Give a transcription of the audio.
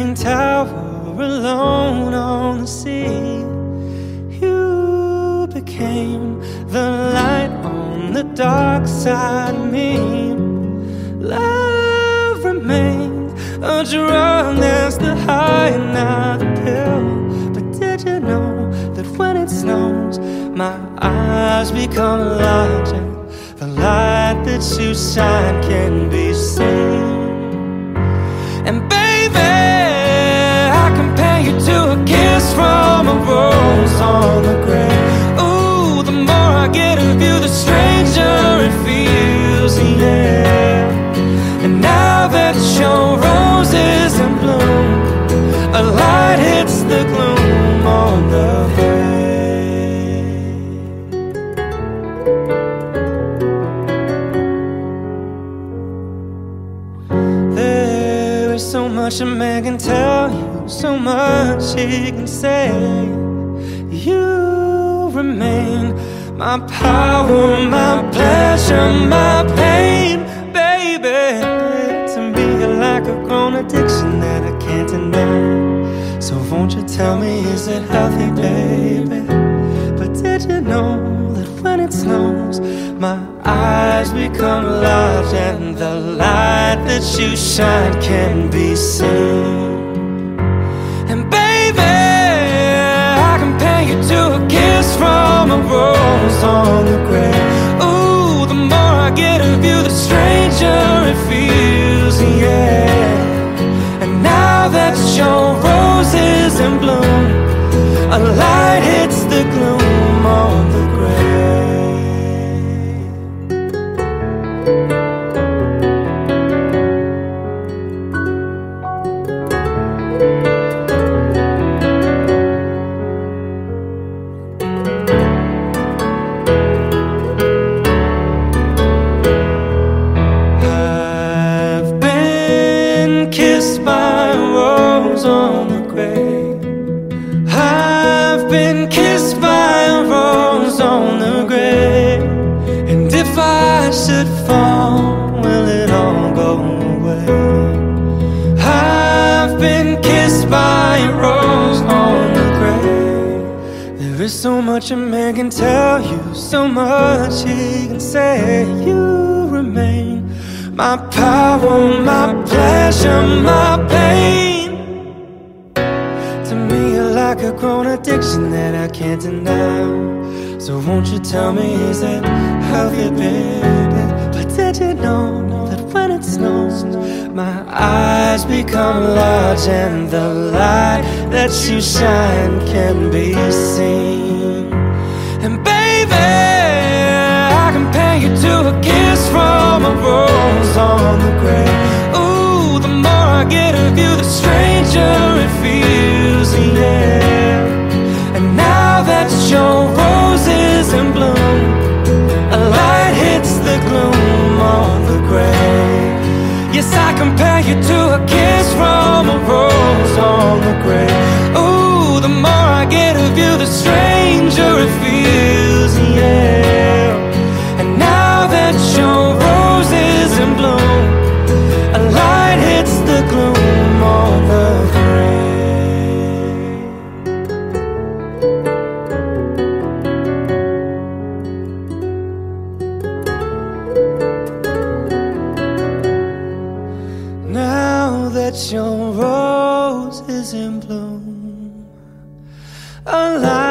leaning tower alone on the sea. You became the light on the dark side of me. Love remained a drug that's the high and not the pill. But did you know that when it snows, my eyes become large and the light that you shine can be seen? And baby, I compare you to a kiss from a rose on the grave. Ooh, the more I get of you, the stranger it feels, yeah. And now that your rose is in bloom, a light hits the gloom on the grave. There is so much a man can tell you, so much he can say. You remain my power, my pleasure, my pain, baby. To me you're like a grown addiction that I can't deny. So won't you tell me, is it healthy, baby? But did you know that when it snows, my eyes become large and the light that you shine can be seen? And baby, I compare you to a kiss from a rose on the grave. Ooh, the more I get of you, the stranger it feels, yeah. And now that your rose is in bloom, a light hits the gloom on the grave. I've been kissed by a rose on the grave. I've been kissed by a rose on the grave. And if I should fall, will it all go away? I've been kissed by a rose on the grave. There is so much a man can tell you, so much he can say. You remain my power, my pleasure, my pain. To me you're like a grown addiction that I can't deny. So won't you tell me, is it healthy, baby? But did you know that when it snows, my eyes become large and the light that you shine can be seen? And baby, I compare you to a kiss from a rose on the grave. Ooh, the more I get of you, the stranger it feels, yeah. And now that your rose is in bloom, a light hits the gloom on the grave. Yes, I compare you to a kiss from a rose on the grave. Ooh, the more I get of you, the stranger it feels, yeah. And now that your rose is in bloom, a light hits the gloom on the grave. Now that your rose is in bloom, a light